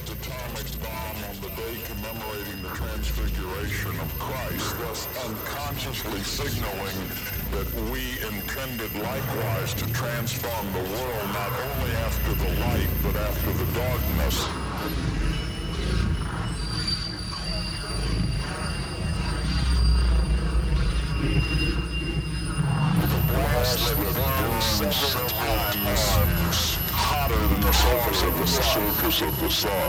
first atomic bomb on the day commemorating the transfiguration of Christ, thus unconsciously signaling that we intended likewise to transform the world not only after the light, but after the darkness. The blast that burns several times hotter than the surface of the sun.